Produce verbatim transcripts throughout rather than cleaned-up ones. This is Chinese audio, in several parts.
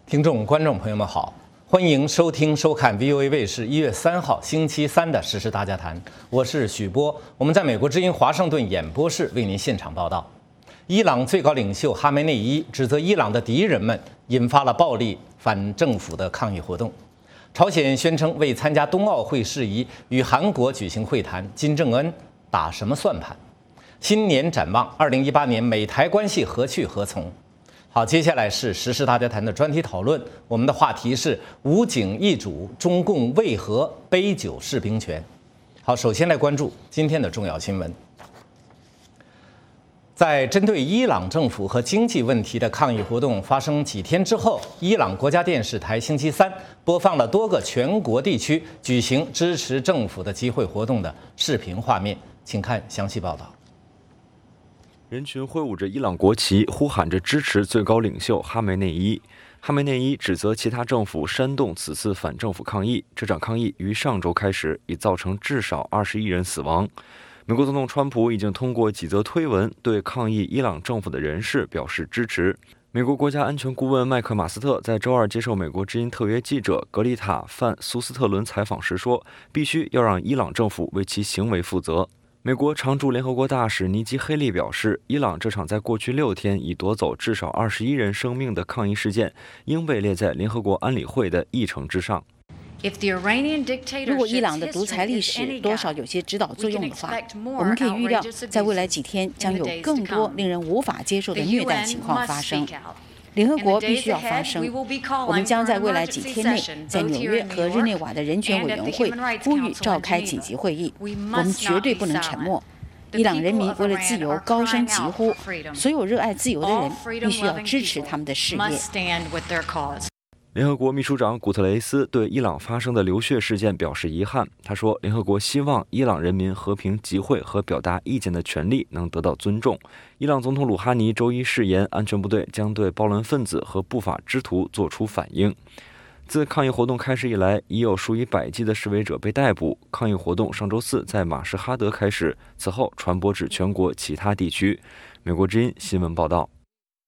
听众、观众朋友们好，欢迎收听、收看 V O A 卫视一月三号星期三的《时事大家谈》，我是许波，我们在美国之音华盛顿演播室为您现场报道。伊朗最高领袖哈梅内伊指责伊朗的敌人们引发了暴力反政府的抗议活动。朝鲜宣称为参加冬奥会事宜与韩国举行会谈，金正恩打什么算盘？新年展望，二零一八年美台关系何去何从？好，接下来是时事大家谈的专题讨论。我们的话题是武警易主，中共为何杯酒释兵权？好，首先来关注今天的重要新闻。在针对伊朗政府和经济问题的抗议活动发生几天之后，伊朗国家电视台星期三播放了多个全国地区举行支持政府的集会活动的视频画面，请看详细报道。 人群挥舞着伊朗国旗，呼喊着支持最高领袖哈梅内伊。哈梅内伊指责其他政府煽动此次反政府抗议。这场抗议于上周开始，已造成至少二十一人死亡。美国总统川普已经通过几则推文对抗议伊朗政府的人士表示支持。美国国家安全顾问麦克马斯特在周二接受美国之音特约记者格丽塔·范苏斯特伦采访时说，必须要让伊朗政府为其行为负责。美国常驻联合国大使尼基·黑利表示，伊朗这场在过去六天已夺走至少二十一人生命的抗议事件，应被列在联合国安理会的议程之上。 如果伊朗的独裁历史多少有些指导作用的话，我们可以预料，在未来几天将有更多令人无法接受的虐待情况发生。联合国必须要发声，我们将在未来几天内在纽约和日内瓦的人权委员会呼吁召开紧急会议。我们绝对不能沉默。伊朗人民为了自由高声疾呼，所有热爱自由的人必须要支持他们的事业。 联合国秘书长古特雷斯对伊朗发生的流血事件表示遗憾。他说，联合国希望伊朗人民和平集会和表达意见的权利能得到尊重。伊朗总统鲁哈尼周一誓言，安全部队将对暴乱分子和不法之徒做出反应。自抗议活动开始以来，已有数以百计的示威者被逮捕。抗议活动上周四在马什哈德开始，此后传播至全国其他地区。美国之音新闻报道。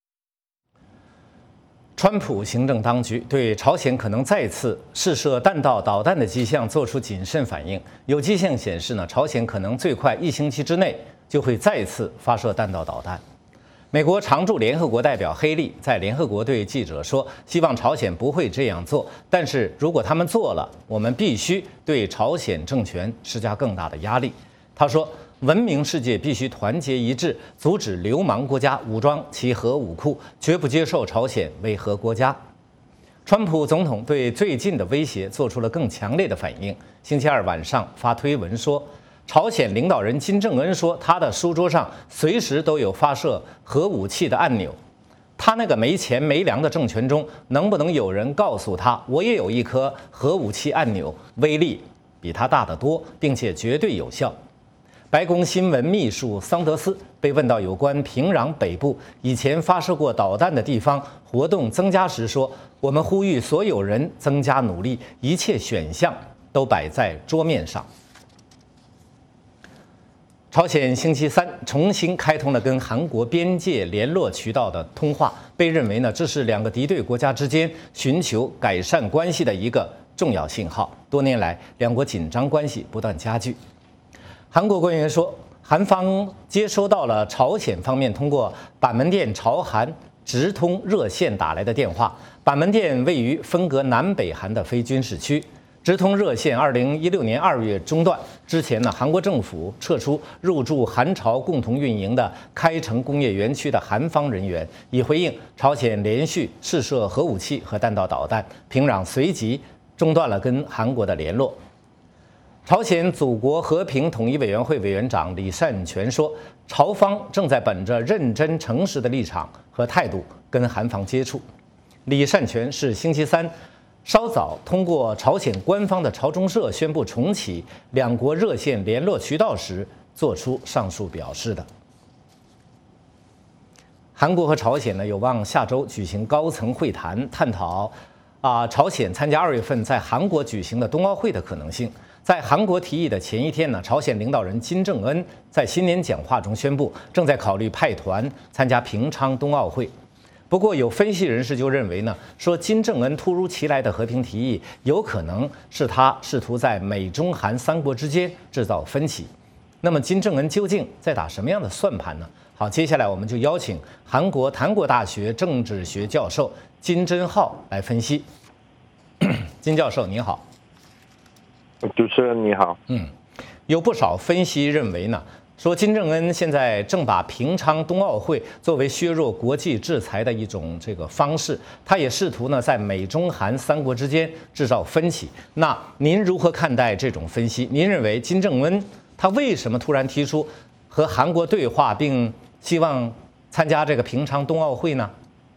川普行政当局对朝鲜可能再次试射弹道导弹的迹象做出谨慎反应。有迹象显示呢，朝鲜可能最快一星期之内就会再次发射弹道导弹。美国常驻联合国代表黑利在联合国对记者说，希望朝鲜不会这样做，但是如果他们做了，我们必须对朝鲜政权施加更大的压力。他说，文明世界必须团结一致，阻止流氓国家武装其核武库，绝不接受朝鲜为核国家。川普总统对最近的威胁做出了更强烈的反应。星期二晚上发推文说，朝鲜领导人金正恩说，他的书桌上随时都有发射核武器的按钮。他那个没钱没粮的政权中，能不能有人告诉他，我也有一颗核武器按钮，威力比他大得多，并且绝对有效。白宫新闻秘书桑德斯被问到有关平壤北部以前发射过导弹的地方活动增加时说，我们呼吁所有人增加努力，一切选项都摆在桌面上。朝鲜星期三重新开通了跟韩国边界联络渠道的通话，被认为呢，这是两个敌对国家之间寻求改善关系的一个重要信号。多年来，两国紧张关系不断加剧。韩国官员说，韩方接收到了朝鲜方面通过板门店朝韩直通热线打来的电话。板门店位于分隔南北韩的非军事区。直通热线二零一六年二月中断之前呢，韩国政府撤出入驻韩朝共同运营的开城工业园区的韩方人员，以回应朝鲜连续试射核武器和弹道导弹。平壤随即中断了跟韩国的联络。朝鲜祖国和平统一委员会委员长李善权说，朝方正在本着认真诚实的立场和态度跟韩方接触。李善权是星期三稍早通过朝鲜官方的朝中社宣布重启两国热线联络渠道时做出上述表示的。韩国和朝鲜呢有望下周举行高层会谈，探讨啊朝鲜参加二月份在韩国举行的冬奥会的可能性。在韩国提议的前一天呢，朝鲜领导人金正恩在新年讲话中宣布，正在考虑派团参加平昌冬奥会。 不过有分析人士就认为呢，说金正恩突如其来的和平提议，有可能是他试图在美中韩三国之间制造分歧。那么金正恩究竟在打什么样的算盘呢？好，接下来我们就邀请韩国檀国大学政治学教授金贞浩来分析。金教授你好。 主持人你好。 嗯，有不少分析认为呢，说金正恩现在正把平昌冬奥会作为削弱国际制裁的一种这个方式，他也试图呢在美中韩三国之间制造分歧。那您如何看待这种分析？您认为金正恩他为什么突然提出和韩国对话，并希望参加这个平昌冬奥会呢？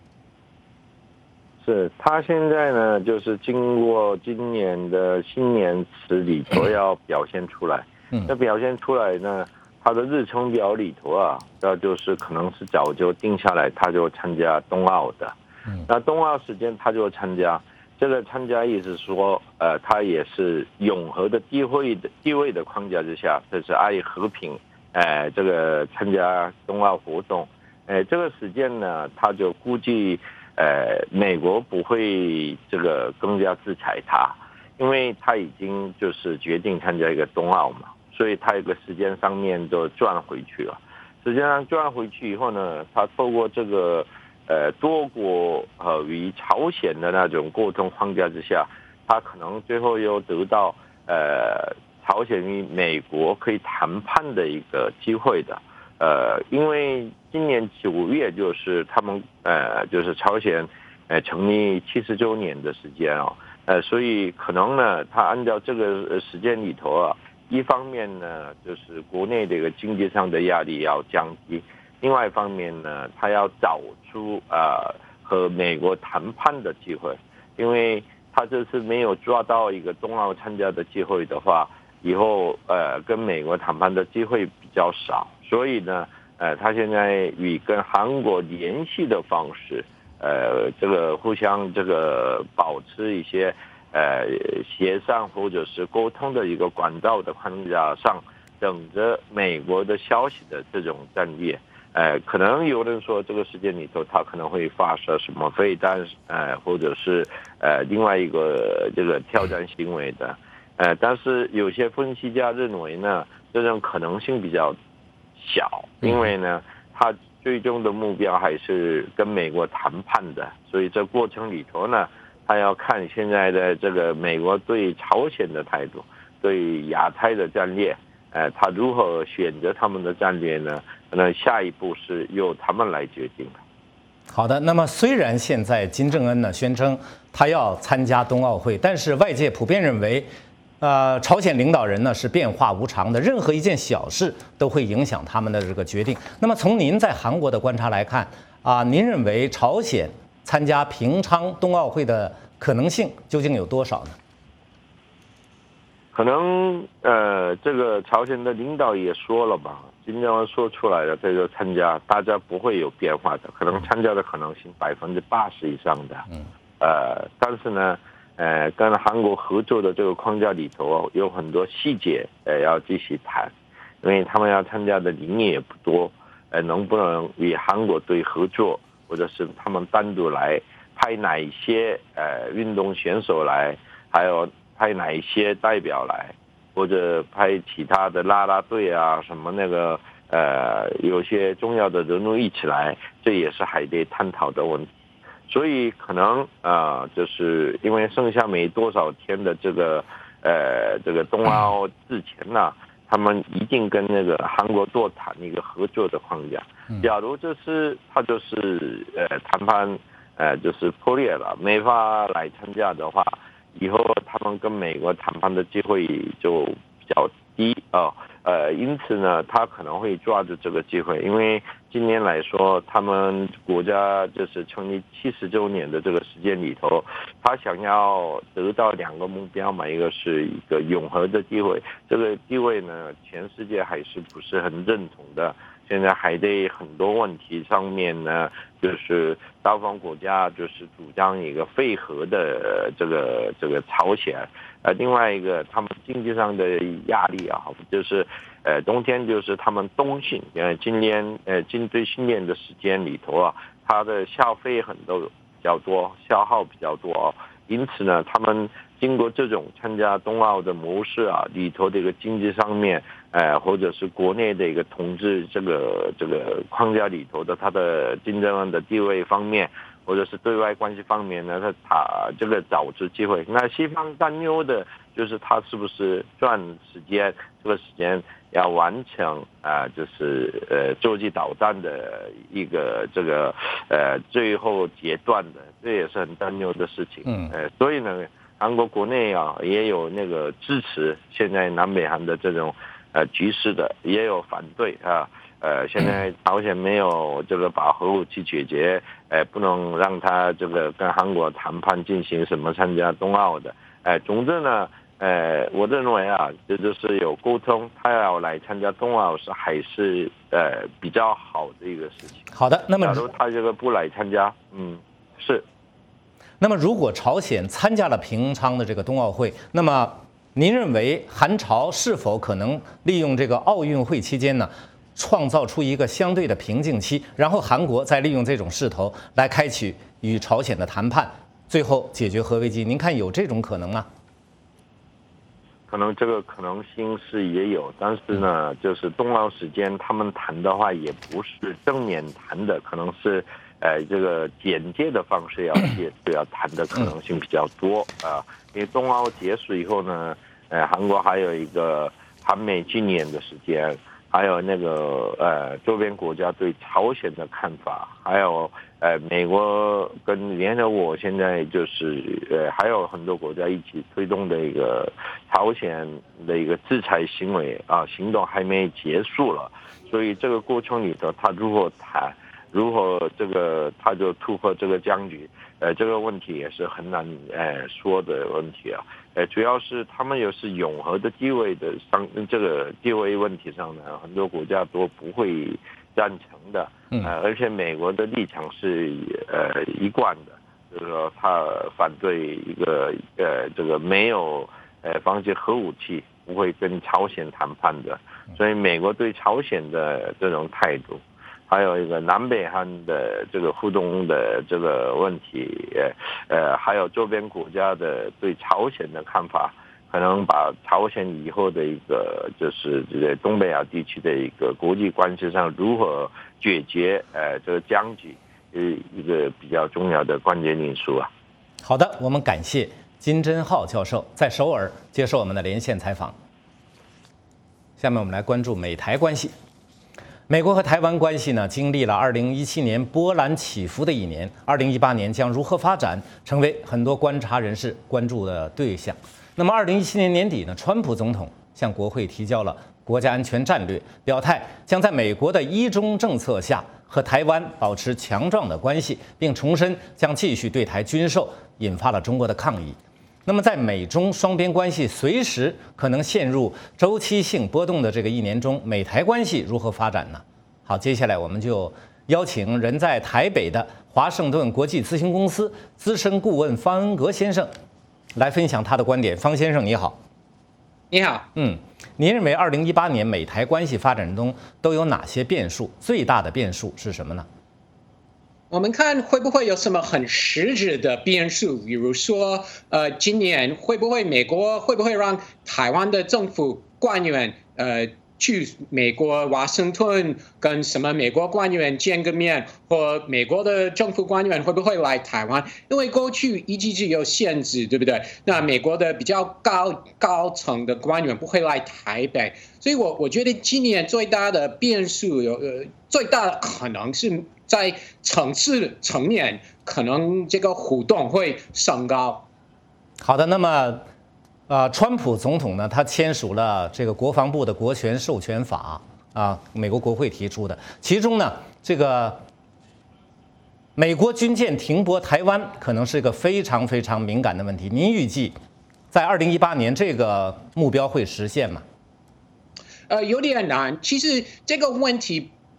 是他现在呢，就是经过今年的新年词里头要表现出来。嗯，那表现出来呢，他的日程表里头啊，那就是可能是早就定下来，他就参加冬奥的。嗯，那冬奥时间他就参加，这个参加意思说，呃，他也是永和的地位的地位的框架之下，这是爱和平，哎、呃，这个参加冬奥活动，哎、呃，这个时间呢，他就估计。呃，美国不会这个更加制裁他，因为他已经就是决定参加一个冬奥嘛，所以他一个时间上面就赚回去了。时间上赚回去以后呢，他透过这个呃多国呃与朝鲜的那种沟通框架之下，他可能最后又得到呃朝鲜与美国可以谈判的一个机会的。呃，因为今年九月就是他们呃，就是朝鲜呃成立七十周年的时间哦，呃，所以可能呢，他按照这个时间里头啊，一方面呢，就是国内这个经济上的压力要降低，另外一方面呢，他要找出呃和美国谈判的机会，因为他这次没有抓到一个冬奥参加的机会的话，以后呃跟美国谈判的机会比较少。所以呢，呃，他现在与跟韩国联系的方式，呃，这个互相这个保持一些呃协商或者是沟通的一个管道的框架上，等着美国的消息的这种战略。呃，可能有人说这个时间里头，他可能会发射什么飞弹，呃，或者是呃另外一个这个挑战行为的，呃，但是有些分析家认为呢，这种可能性比较小，因为呢，他最终的目标还是跟美国谈判的，所以这过程里头呢，他要看现在的这个美国对朝鲜的态度，对亚太的战略，呃，他如何选择他们的战略呢？可能下一步是由他们来决定的。 好的，那么虽然现在金正恩呢宣称他要参加冬奥会，但是外界普遍认为。呃，朝鲜领导人呢是变化无常的，任何一件小事都会影响他们的这个决定。那么从您在韩国的观察来看啊，您认为朝鲜参加平昌冬奥会的可能性究竟有多少呢？ 可能呃，这个朝鲜的领导也说了吧，金正恩说出来的这个参加，大家不会有变化的，可能参加的可能性百分之八十以上的。嗯，呃，但是呢。呃，跟韩国合作的这个框架里头有很多细节，呃，要继续谈，因为他们要参加的领域也不多，呃，能不能与韩国队合作，或者是他们单独来派哪一些呃运动选手来，还有派哪一些代表来，或者派其他的啦啦队啊什么那个呃有些重要的人物一起来，这也是还得探讨的问题。所以可能啊、呃，就是因为剩下没多少天的这个呃这个冬奥之前呢，他们一定跟那个韩国多谈一个合作的框架。假如这是他就是呃谈判呃就是破裂了，没法来参加的话，以后他们跟美国谈判的机会就比较低啊。哦呃，因此呢，他可能会抓住这个机会，因为今年来说，他们国家就是成立七十周年的这个时间里头，他想要得到两个目标嘛，一个是一个永和的地位，这个地位呢，全世界还是不是很认同的，现在还得很多问题上面呢，就是东方国家就是主张一个废核的这个这个朝鲜。呃，另外一个，他们经济上的压力啊，就是，呃，冬天就是他们冬训，呃，今年呃，今最新年的时间里头啊， 它的消费很多比较多，消耗比较多哦，因此呢，他们经过这种参加冬奥的模式啊，里头的一个经济上面，呃，或者是国内的一个统治这个这个框架里头的它的竞争的地位方面，或者是对外关系方面呢，它它这个找出机会。那西方担忧的就是它是不是赚时间，这个时间要完成啊、呃，就是呃洲际导弹的一个这个呃最后阶段的，这也是很担忧的事情。嗯，呃，所以呢。韩国国内啊也有那个支持现在南北韩的这种呃局势的，也有反对啊。呃，现在朝鲜没有这个把核武器解决，呃，不能让他这个跟韩国谈判进行什么参加冬奥的。呃，总之呢，呃，我认为啊，这就是有沟通，他要来参加冬奥是还是呃比较好的一个事情。 好的，那么假如他这个不来参加，嗯，是。 那么，如果朝鲜参加了平昌的这个冬奥会，那么您认为韩朝是否可能利用这个奥运会期间呢，创造出一个相对的平静期，然后韩国再利用这种势头来开启与朝鲜的谈判，最后解决核危机？您看有这种可能吗？ 可能这个可能性是也有，但是呢，就是冬奥时间他们谈的话，也不是正面谈的，可能是。呃，这个简介的方式要接要谈的可能性比较多啊，因为冬奥结束以后呢，呃，韩国还有一个韩美纪念的时间，还有那个呃周边国家对朝鲜的看法，还有呃美国跟联合国现在就是呃还有很多国家一起推动的一个朝鲜的一个制裁行为啊行动还没结束了，所以这个过程里头他如何谈。如何这个他就突破这个僵局，呃，这个问题也是很难呃说的问题啊，呃，主要是他们也是永和的地位的上这个地位问题上呢，很多国家都不会赞成的，呃，而且美国的立场是呃一贯的，就是说他反对一个呃这个没有呃放弃核武器，不会跟朝鲜谈判的，所以美国对朝鲜的这种态度。还有一个南北韩的这个互动的这个问题，呃呃，还有周边国家的对朝鲜的看法，可能把朝鲜以后的一个就是这个东北亚地区的一个国际关系上如何解决呃这个僵局，是一个比较重要的关键因素啊。 好的，我们感谢金贞浩教授在首尔接受我们的连线采访。下面我们来关注美台关系。美国和台湾关系呢，经历了二零一七年波澜起伏的一年，二零一八年将如何发展，成为很多观察人士关注的对象。那么，二零一七年年底呢，川普总统向国会提交了国家安全战略，表态将在美国的一中政策下和台湾保持强壮的关系，并重申将继续对台军售，引发了中国的抗议。那么，在美中双边关系随时可能陷入周期性波动的这个一年中，美台关系如何发展呢？好，接下来我们就邀请人在台北的华盛顿国际咨询公司资深顾问方恩格先生来分享他的观点。方先生，你好。 你好。 嗯，您认为二零一八年美台关系发展中都有哪些变数？最大的变数是什么呢？ 我们看会不会有什么很实质的变数，比如说，呃，今年会不会美国会不会让台湾的政府官员，呃，去美国华盛顿跟什么美国官员见个面，或美国的政府官员会不会来台湾？因为过去一直有限制，对不对？那美国的比较高高层的官员不会来台北，所以我我觉得今年最大的变数有，呃，最大的可能是。在层次层面，可能这个互动会升高。 好的，那么，呃，川普总统呢，他签署了这个国防部的国权授权法啊，美国国会提出的，其中呢，这个美国军舰停泊台湾可能是一个非常非常敏感的问题。您预计在二零一八年这个目标会实现吗？ 呃，有点难。其实这个问题。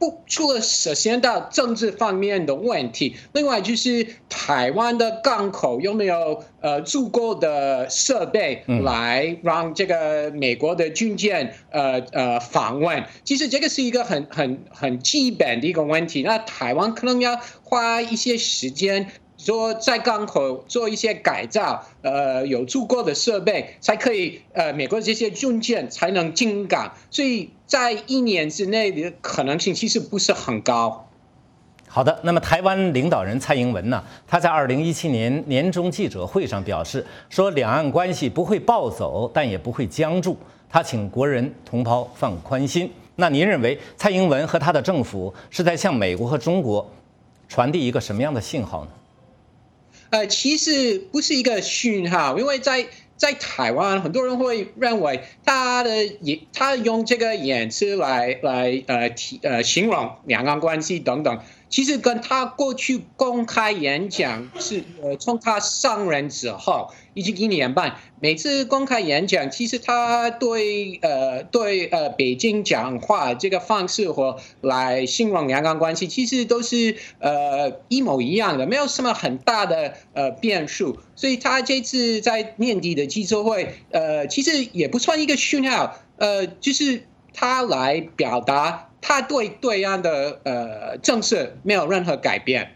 不除了首先到政治方面的问题，另外就是台湾的港口有没有呃足够的设备来让这个美国的军舰呃呃访问？其实这个是一个很很很基本的一个问题。那台湾可能要花一些时间。说在港口做一些改造，呃，有足够的设备，才可以，呃，美国这些军舰才能进港，所以在一年之内的可能性其实不是很高。 好的，那么台湾领导人蔡英文呢？他在二零一七年年中记者会上表示说，两岸关系不会暴走，但也不会僵住。他请国人同胞放宽心。那您认为蔡英文和他的政府是在向美国和中国传递一个什么样的信号呢？ 呃，其实不是一个讯号，因为在在台湾，很多人会认为他的也他用这个言辞来来呃提呃形容两岸关系等等，其实跟他过去公开演讲是呃从他上任之后已经一年半，每次公开演讲，其实他对呃对呃北京讲话这个方式或来形容两岸关系，其实都是呃一模一样的，没有什么很大的呃变数。所以他这次在年底的记者会，呃，其实也不算一个讯号，呃，就是他来表达他对对岸的呃政策没有任何改变。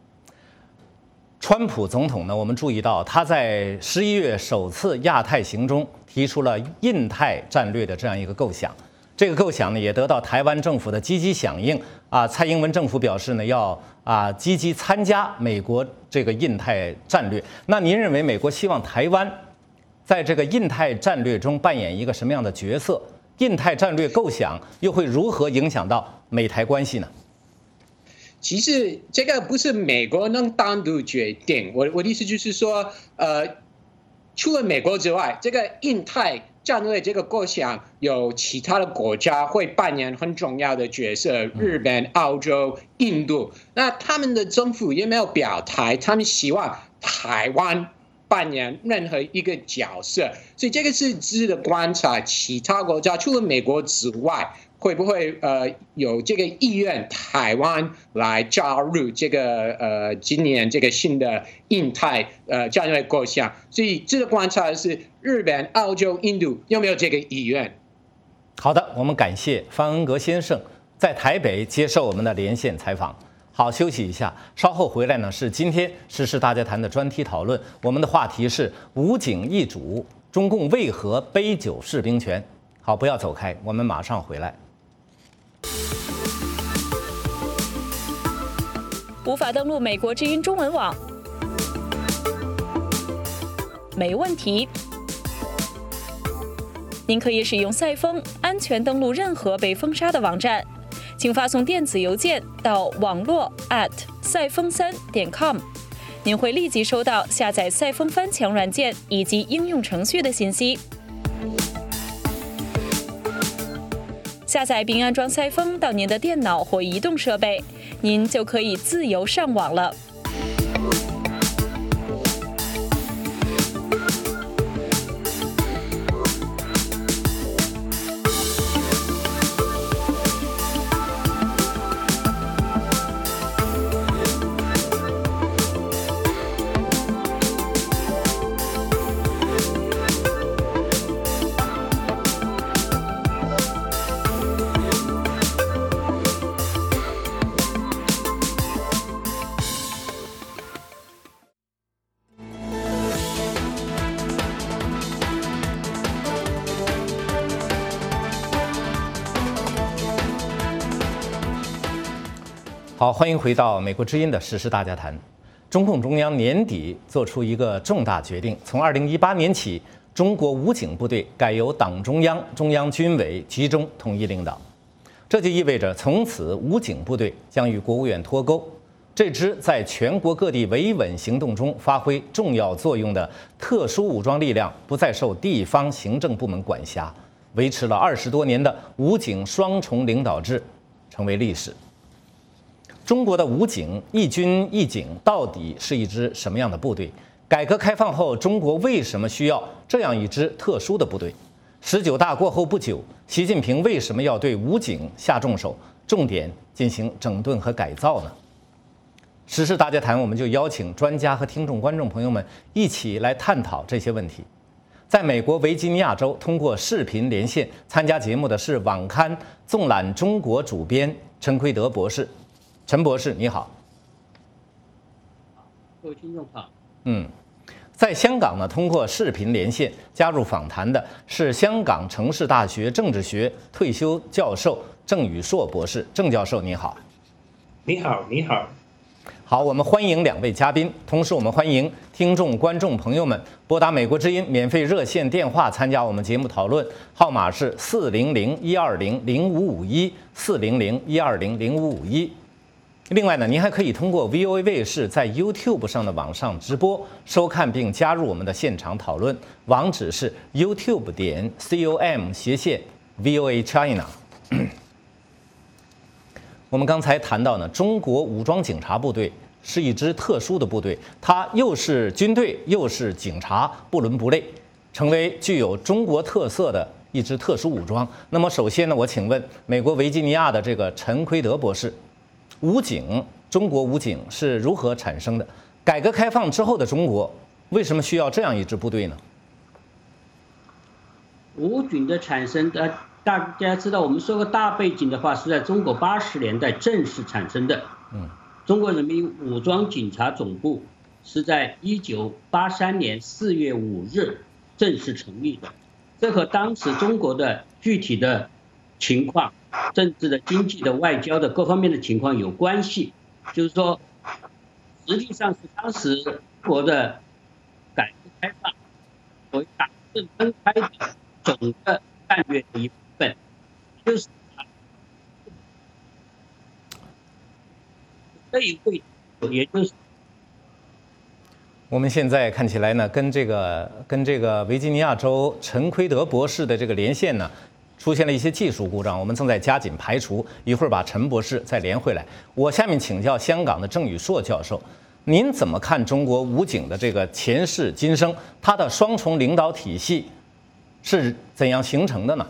川普总统呢，我们注意到他在十一月首次亚太行中提出了印太战略的这样一个构想，这个构想呢也得到台湾政府的积极响应啊。蔡英文政府表示呢要啊积极参加美国这个印太战略。那您认为美国希望台湾在这个印太战略中扮演一个什么样的角色？印太战略构想又会如何影响到美台关系呢？ 其实这个不是美国能单独决定，我我的意思就是说，呃，除了美国之外，这个印太战略这个构想有其他的国家会扮演很重要的角色，日本、澳洲、印度，那他们的政府也没有表态，他们希望台湾扮演任何一个角色，所以这个是值得观察，其他国家除了美国之外，会不会呃有这个意愿台湾来加入这个呃今年这个新的印太呃战略构想？所以值得观察的是日本、澳洲、印度有没有这个意愿。 好的，我们感谢方恩格先生在台北接受我们的连线采访。好，休息一下，稍后回来呢是今天时事大家谈的专题讨论，我们的话题是武警易主，中共为何杯酒释兵权？好，不要走开，我们马上回来。 无法登录美国之音中文网，没问题。您可以使用赛风安全登录任何被封杀的网站，请发送电子邮件到网络 at 赛风三点 com， 您会立即收到下载赛风翻墙软件以及应用程序的信息。下载并安装赛风到您的电脑或移动设备，您就可以自由上网了。 好，欢迎回到美国之音的时事大家谈。中共中央年底做出一个重大决定，从二零一八年起，中国武警部队改由党中央、中央军委集中统一领导。这就意味着从此武警部队将与国务院脱钩。这支在全国各地维稳行动中发挥重要作用的特殊武装力量，不再受地方行政部门管辖，维持了二十多年的武警双重领导制成为历史。中国的武警一军一警到底是一支什么样的部队？改革开放后，中国为什么需要这样一支特殊的部队？十九大过后不久，习近平为什么要对武警下重手？ 重点进行整顿和改造呢？时事大家谈，我们就邀请专家和听众、观众朋友们一起来探讨这些问题。在美国维吉尼亚州，通过视频连线参加节目的是网刊《纵览中国》主编陈奎德博士。陈博士，你好。 各位听众好。 嗯。在香港呢，通过视频连线加入访谈的是香港城市大学政治学退休教授郑宇硕博士。郑教授，你好。 你好，你好。 好，我们欢迎两位嘉宾，同时我们欢迎听众、观众朋友们拨打美国之音免费热线电话参加我们节目讨论，号码是四零零一二零零五五一四零零一二零零五五一。另外呢，您还可以通过 V O A 卫视在 YouTube 上的网上直播收看并加入我们的现场讨论，网址是 YouTube 点 com 斜线 V O A China。我们刚才谈到呢，中国武装警察部队是一支特殊的部队，它又是军队又是警察，不伦不类，成为具有中国特色的一支特殊武装。那么首先呢，我请问美国维吉尼亚的这个陈奎德博士，武警，中国武警是如何产生的？改革开放之后的中国，为什么需要这样一支部队呢？ 武警的产生，呃，大家知道，我们说个大背景的话，是在中国八十年代正式产生的。嗯，中国人民武装警察总部是在一九八三年四月五日正式成立的。这和当时中国的具体的情况，政治的、经济的、外交的各方面的情况有关系，就是说，实际上是当时中国的改革开放为党政分开的总的战略的一部分，就是这一会，也就是。 我们现在看起来呢，跟这个跟这个维吉尼亚州陈奎德博士的这个连线呢，出现了一些技术故障，我们正在加紧排除，一会儿把陈博士再连回来。我下面请教香港的郑宇硕教授，您怎么看中国武警的这个前世今生，它的双重领导体系是怎样形成的呢？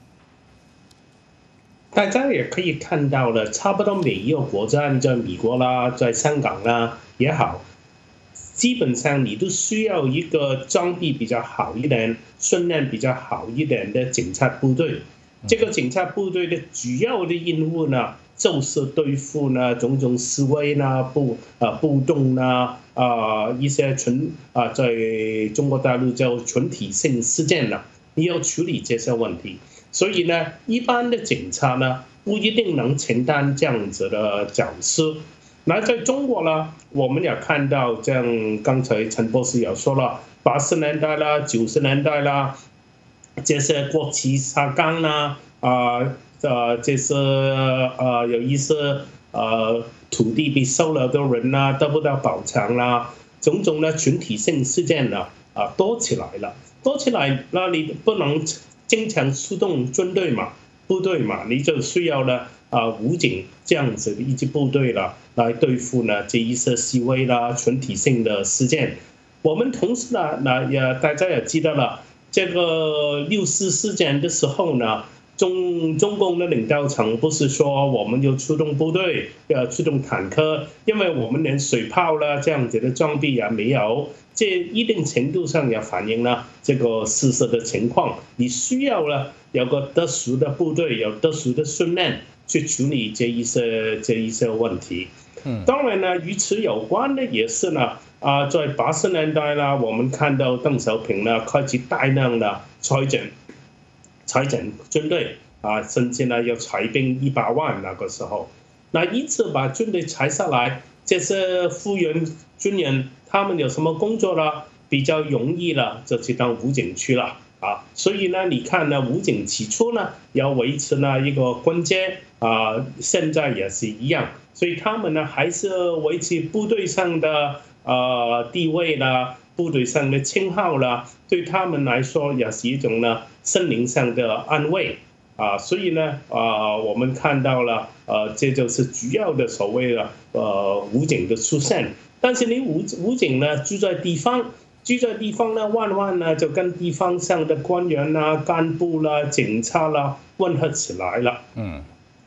大家也可以看到了，差不多每一个国家，在美国啦，在香港啦也好，基本上你都需要一个装备比较好一点、训练比较好一点的警察部队。这个警察部队的主要的任务呢，就是对付呢种种示威呢、暴啊暴动呢啊一些群啊在中国大陆叫群体性事件呢，你要处理这些问题。所以呢，一般的警察呢不一定能承担这样子的角色。那在中国呢，我们也看到，像刚才陈博士也说了，八十年代啦、九十年代啦，这些国旗下岗啦，啊呃，这些呃有一些呃土地被收了的人啦，得不到保障啦，种种的群体性事件呢啊多起来了，多起来，那你不能经常出动军队嘛、部队嘛，你就需要呢啊武警这样子的一支部队了。来对付呢这一些示威啦、群体性的事件。我们同时呢，那也大家也记得了，这个六四事件的时候呢，中中共的领导层不是说我们就出动部队，要出动坦克，因为我们连水炮啦这样子的装备也没有，这一定程度上也反映了这个事实的情况。你需要了有个特殊的部队，有特殊的训练去处理这一些这一些问题。当然呢，与此有关的也是呢，啊，在八十年代呢，我们看到邓小平呢开始大量的裁整，裁整军队啊，甚至呢要裁兵一百万那个时候，那一次把军队裁下来，这些复员军人他们有什么工作呢？比较容易了，就去当武警去了啊。所以呢，你看呢，武警起初呢要维持呢一个官阶啊，现在也是一样。所以他们呢还是维持部队上的呃地位啦，部队上的称号啦，对他们来说也是一种呢心灵上的安慰啊。所以呢啊，我们看到了呃，这就是主要的所谓的呃武警的出现。但是你武武警呢住在地方，住在地方呢，往往呢就跟地方上的官员啦、干部啦、警察啦混合起来了。嗯。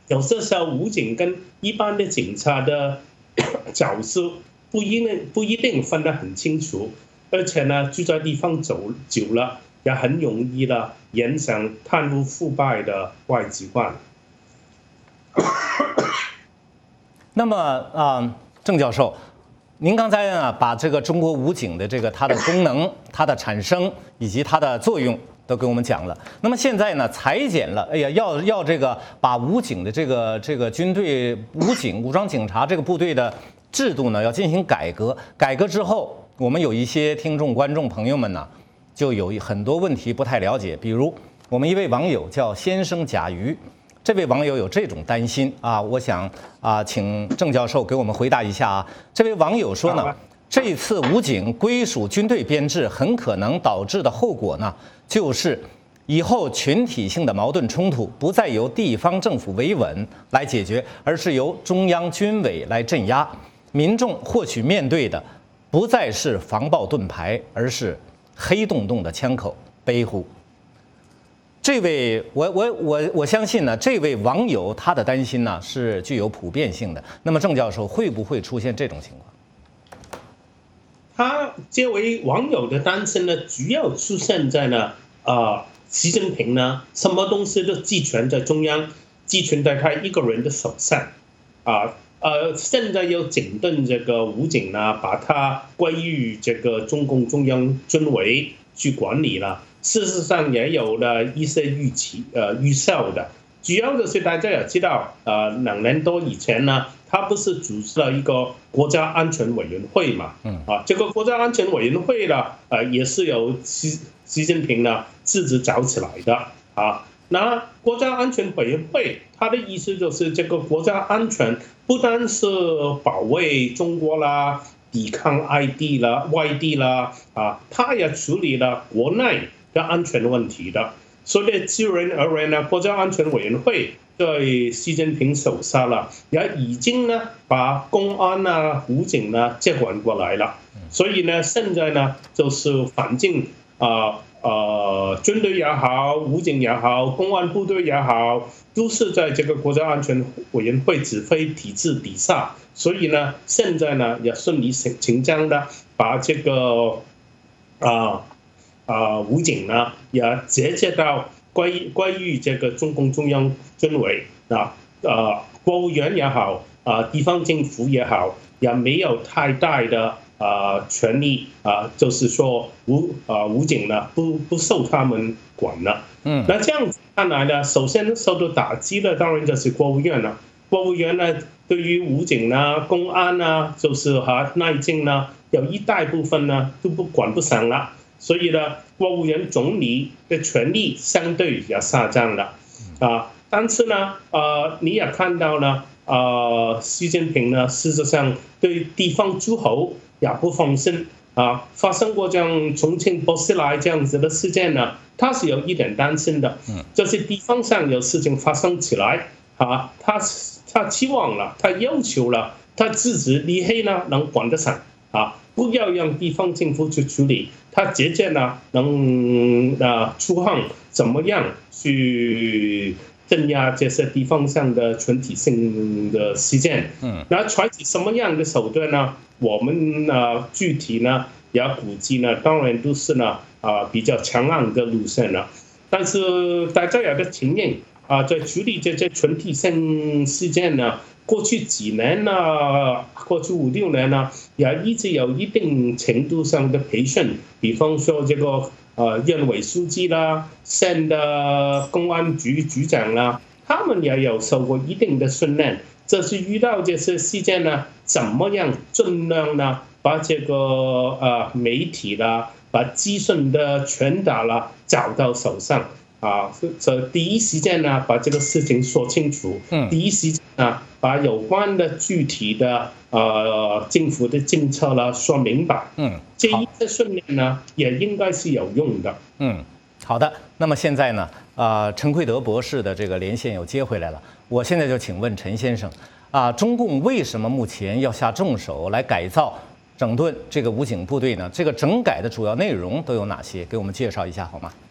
有些时候武警跟一般的警察的角色不一定不一定分得很清楚，而且呢，住在地方久久了，也很容易了影响贪污腐败的坏习惯。 那么啊、呃，郑教授，您刚才呢把这个中国武警的这个它的功能、它的产生以及它的作用都给我们讲了。那么现在呢，裁减了，哎呀，要要这个把武警的这个这个军队、武警、武装警察这个部队的制度呢，要进行改革。改革之后，我们有一些听众、观众朋友们呢，就有很多问题不太了解。比如，我们一位网友叫先生甲鱼，这位网友有这种担心啊，我想啊，请郑教授给我们回答一下啊。这位网友说呢，这一次武警归属军队编制，很可能导致的后果呢，就是以后群体性的矛盾冲突不再由地方政府维稳来解决，而是由中央军委来镇压。民众或许面对的不再是防暴盾牌，而是黑洞洞的枪口悲呼。这位我我我我相信呢，这位网友他的担心呢是具有普遍性的。那么郑教授会不会出现这种情况？ 他这位网友的担心呢，主要出现在呢，呃，习近平呢，什么东西都集权在中央，集权在他一个人的手上，啊。呃，现在要整顿这个武警呢，把它归于这个中共中央军委去管理了。事实上也有了一些预期，呃，预兆的。主要的是大家也知道，呃，两年多以前呢，他不是组织了一个国家安全委员会嘛？嗯，啊，这个国家安全委员会呢，呃，也是由习习近平呢自己找起来的啊。那国家安全委员会，它的意思就是这个国家安全不单是保卫中国啦、抵抗外地啦、外地啦啊，它也处理了国内的安全问题的。所以自然而然呢，国家安全委员会在习近平手下了，也已经呢把公安啊、武警呢接管过来了。所以呢，现在呢就是反正啊。呃，军队也好，武警也好，公安部队也好，都是在这个国家安全委员会指挥体制底下，所以呢，现在呢也顺理成章的把这个啊啊、呃呃、武警呢也直接到归归于这个中共中央军委啊，呃，国务院也好，啊、呃，地方政府也好，也没有太大的。啊，权力啊，就是说武啊武警呢不不受他们管了。嗯，那这样子看来呢，首先受到打击的当然就是国务院了。国务院呢，对于武警呢、公安呢，就是和内政呢，有一大部分呢都不管不上了。所以呢，国务院总理的权力相对也下降了。啊，但是呢，呃，你也看到呢，呃，习近平呢，事实上对地方诸侯。也不放心啊！发生过这样重庆波斯莱这样子的事件呢，他是有一点担心的。嗯，就是地方上有事情发生起来啊，他他期望了，他要求了，他自己厉害呢能管得上啊，不要让地方政府去处理，他直接呢能啊出汗怎么样去镇压这些地方上的群体性的事件。嗯，那采取什么样的手段呢？我们呢，具体呢也估计呢，当然都是呢啊比较强硬的路线了。但是大家有个承认啊，在处理这些群体性事件呢，过去几年呢，过去五六年呢，也一直有一定程度上的培训，比方说这个呃县委书记啦、县的公安局局长啦，他们也有受过一定的训练。这是遇到这些事件呢，怎么样尽量呢把这个呃媒体啦，把资讯的传达啦找到手上啊，这第一时间呢把这个事情说清楚，嗯，第一时间呢把有关的具体的呃政府的政策啦说明白，嗯，这一些训练呢也应该是有用的， 嗯。好的，那么现在呢，呃，陈奎德博士的这个连线又接回来了。我现在就请问陈先生，啊，中共为什么目前要下重手来改造、整顿这个武警部队呢？这个整改的主要内容都有哪些？给我们介绍一下好吗？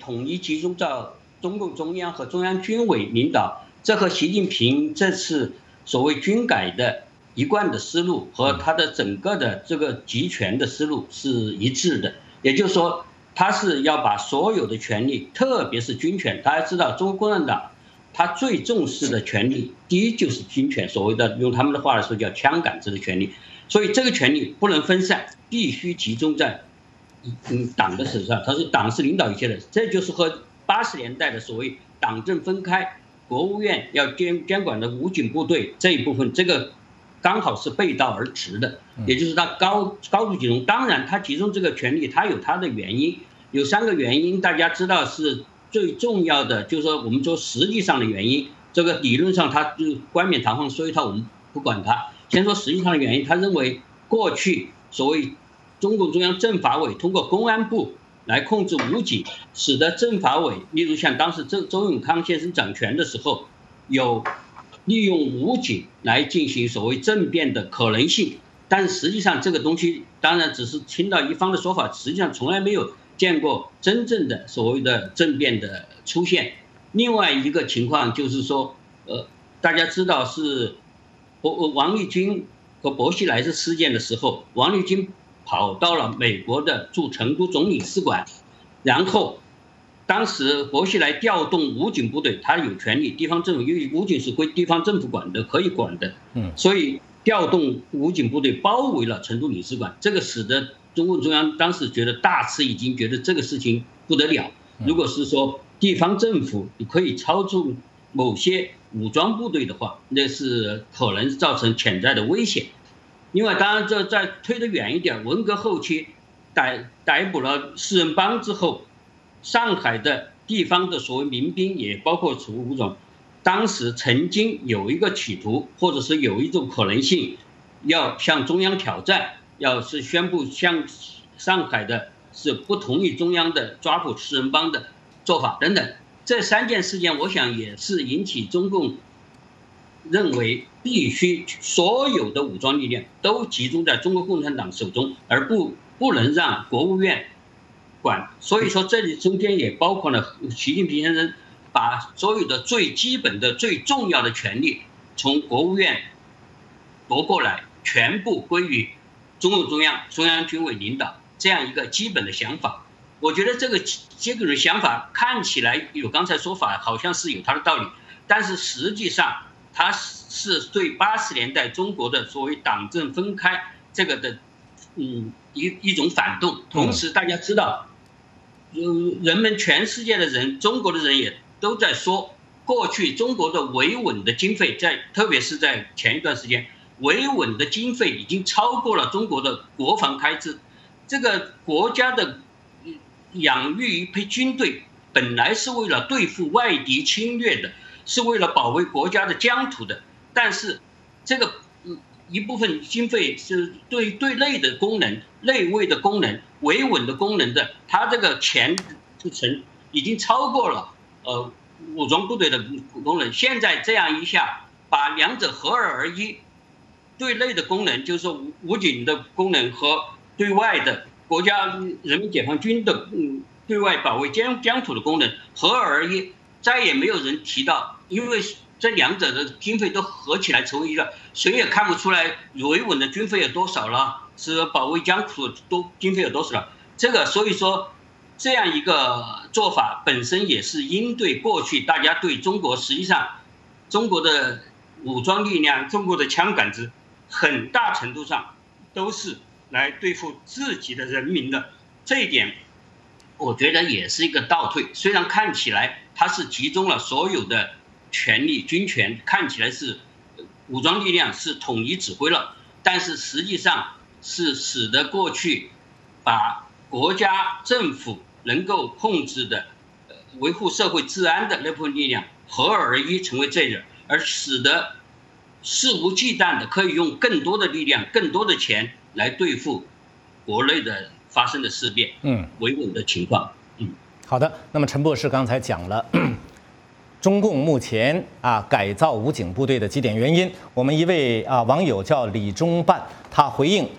统一集中在中共中央和中央军委领导，这和习近平这次所谓军改的一贯的思路和他的整个的这个集权的思路是一致的。也就是说，他是要把所有的权力，特别是军权，大家知道中国共产党他最重视的权力，第一就是军权，所谓的用他们的话来说叫枪杆子的权力，所以这个权力不能分散，必须集中在嗯党的手上，他是党是领导一切的，这就是和八十年代的所谓党政分开，国务院要监监管的武警部队这一部分，这个刚好是背道而驰的，也就是他高高度集中。当然，他集中这个权力，他有他的原因，有三个原因，大家知道是最重要的，就是说我们说实际上的原因，这个理论上他就冠冕堂皇说一套，我们不管他。先说实际上的原因，他认为过去所谓中共中央政法委通过公安部来控制武警，使得政法委，例如像当时周周永康先生掌权的时候，有利用武警来进行所谓政变的可能性，但是实际上这个东西当然只是听到一方的说法，实际上从来没有见过真正的所谓的政变的出现。另外一个情况就是说，呃，大家知道是王立军和薄熙来这事件的时候，王立军跑到了美国的驻成都总领事馆，然后当时薄熙来调动武警部队，他有权利，地方政府因为武警是归地方政府管的，可以管的，嗯，所以调动武警部队包围了成都领事馆，这个使得中共中央当时觉得大吃一惊，觉得这个事情不得了。如果是说地方政府你可以操纵某些武装部队的话，那是可能造成潜在的危险。另外，当然这再推得远一点，文革后期逮逮捕了四人帮之后，上海的地方的所谓民兵，也包括楚武总，当时曾经有一个企图，或者是有一种可能性，要向中央挑战，要是宣布向上海的是不同意中央的抓捕四人帮的做法等等。这三件事件，我想也是引起中共认为必须所有的武装力量都集中在中国共产党手中，而不不能让国务院管。所以说这里中间也包括了习近平先生把所有的最基本的最重要的权利从国务院夺过来，全部归于中共中央中央军委领导，这样一个基本的想法。我觉得这个这个想法看起来有刚才说法好像是有它的道理，但是实际上它是对八十年代中国的所谓党政分开这个的嗯一一种反动。同时大家知道，人们全世界的人，中国的人也都在说，过去中国的维稳的经费在特别是在前一段时间，维稳的经费已经超过了中国的国防开支。这个国家的养育一批军队本来是为了对付外敌侵略的，是为了保卫国家的疆土的，但是这个一部分经费是对对内的功能、内卫的功能、维稳的功能的，它这个钱就成已经超过了呃武装部队的功能。现在这样一下把两者合二为一，对内的功能就是说武警的功能和对外的国家人民解放军的嗯对外保卫疆疆土的功能合二为一，再也没有人提到，因为这两者的经费都合起来成为一个，谁也看不出来维稳的经费有多少了，是保卫疆土都经费有多少了。这个所以说这样一个做法本身也是应对过去大家对中国实际上中国的武装力量、中国的枪杆子很大程度上都是来对付自己的人民的，这一点我觉得也是一个倒退。虽然看起来它是集中了所有的权力军权，看起来是武装力量是统一指挥了，但是实际上是使得过去把国家政府能够控制的维护社会治安的那部分力量合二为一成为这样，而使得肆无忌惮的可以用更多的力量、更多的钱来对付国内的发生的事变，嗯，维稳的情况，嗯， 好的。那么陈博士刚才讲了中共目前啊改造武警部队的几点原因，我们一位啊网友叫李中办，他回应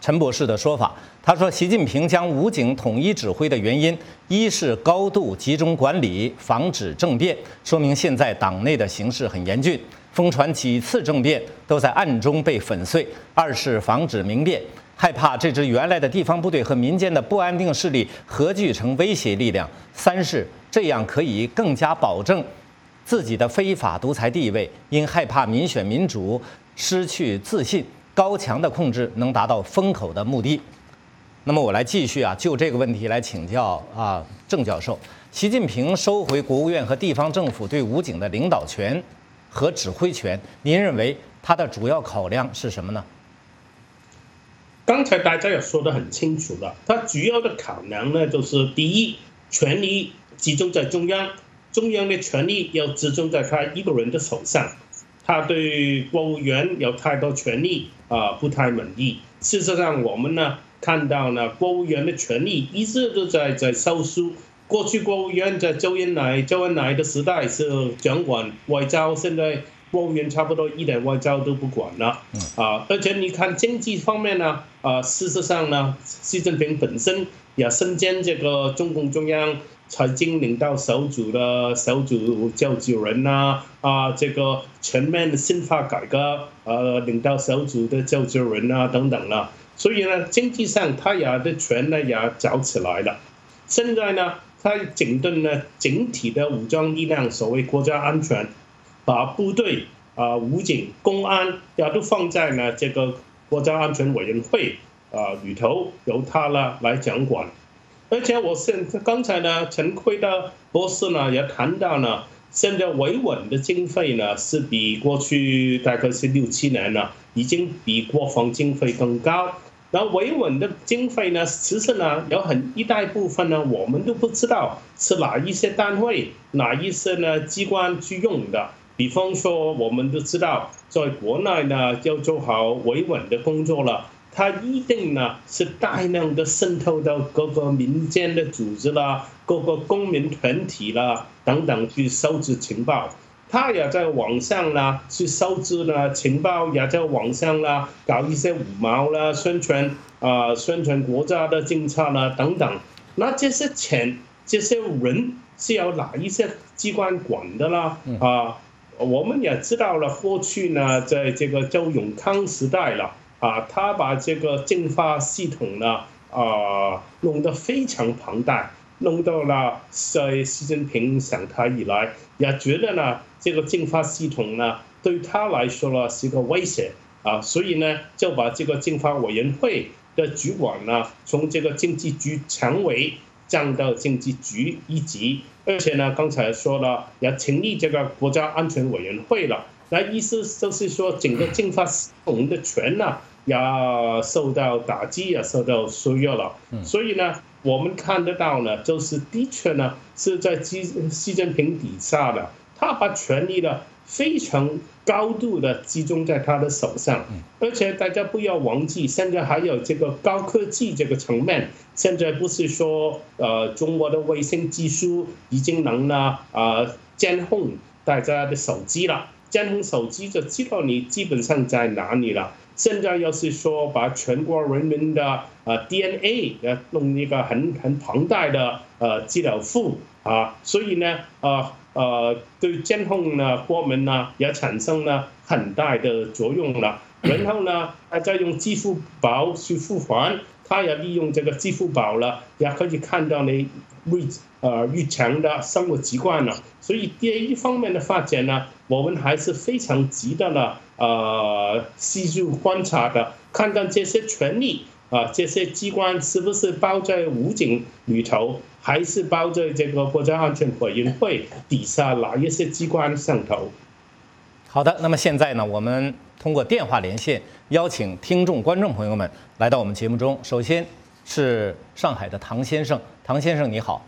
陈博士的说法。他说，习近平将武警统一指挥的原因，一是高度集中管理，防止政变，说明现在党内的形势很严峻，疯传几次政变都在暗中被粉碎；二是防止民变，害怕这支原来的地方部队和民间的不安定势力合聚成威胁力量；三是这样可以更加保证自己的非法独裁地位，因害怕民选民主失去自信，高强的控制能达到封口的目的。那么我来继续啊，就这个问题来请教啊，郑教授。习近平收回国务院和地方政府对武警的领导权和指挥权，您认为他的主要考量是什么呢？ 刚才大家也说得很清楚了，他主要的考量呢，就是第一，权力集中在中央，中央的权力要集中在他一个人的手上。他对国务院有太多权力啊，不太满意。事实上，我们呢看到呢，国务院的权力一直都在在收缩。过去国务院在周恩来周恩来的时代是掌管外交，现在国务院差不多一点外交都不管了啊。而且你看经济方面呢，啊，事实上呢，习近平本身也身兼这个中共中央财经领导小组的小组召集人呐，啊，这个全面深化改革呃领导小组的召集人啊等等了。所以呢，经济上他也的权呢也找起来了。现在呢，他整顿呢整体的武装力量，所谓国家安全，把部队啊、武警、公安也都放在呢这个国家安全委员会啊里头，由他呢来掌管。而且我现刚才呢，陈奎的博士呢也谈到呢，现在维稳的经费呢是比过去大概是六七年呢，已经比国防经费更高。然后维稳的经费呢，其实呢有很一大部分呢，我们都不知道是哪一些单位、哪一些呢机关去用的。比方说，我们都知道，在国内呢要做好维稳的工作了。它一定呢是大量的渗透到各个民间的组织啦、各个公民团体啦等等去收集情报。他也在网上呢去收集呢情报，也在网上呢搞一些五毛啦宣传啊、呃、宣传国家的政策啦等等。那这些钱、这些人是由哪一些机关管的啦？啊，我们也知道了，过去呢在这个周永康时代了。啊，他把这个政法系统呢，啊，弄得非常庞大，弄到了在习近平上台以来，也觉得呢，这个政法系统呢，对他来说呢是个威胁啊，所以呢，就把这个政法委员会的主管呢，从这个经济局常委降到经济局一级，而且呢，刚才说了，也成立这个国家安全委员会了。那意思就是说，整个政法系统的权呢，也受到打击，也受到削弱了。所以呢，我们看得到呢，就是的确呢，是在习习近平底下的，他把权力呢非常高度的集中在他的手上。而且大家不要忘记，现在还有这个高科技这个层面。现在不是说呃中国的卫星技术已经能呢啊监控大家的手机了。监控手机就知道你基本上在哪里了。现在要是说把全国人民的呃 D N A 呃弄一个很很庞大的呃资料库啊，所以呢呃呃对监控呢国民呢也产生了很大的作用了。然后呢，大家用支付宝去付款，他也利用这个支付宝了，也可以看到你日呃日常的生活习惯了。所以第一方面的发展呢，我们还是非常值得呢呃细入观察的，看看这些权利啊、呃、这些机关是不是包在武警里头，还是包在这个国家安全委员会底下哪一些机关上头。 好的，那么现在呢，我们通过电话连线邀请听众观众朋友们来到我们节目中。首先是上海的唐先生，唐先生你好。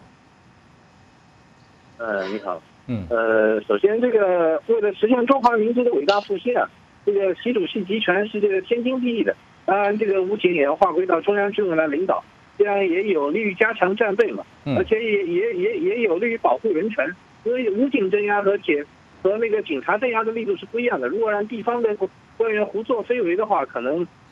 呃，你好。 嗯。 呃，首先这个为了实现中华民族的伟大复兴啊，这个习主席集权是这个天经地义的。当然，这个武警也要划归到中央军委来领导，这样也有利于加强战备嘛，而且也也也也有利于保护人权。所以武警镇压和解和那个警察镇压的力度是不一样的。如果让地方的官员胡作非为的话，可能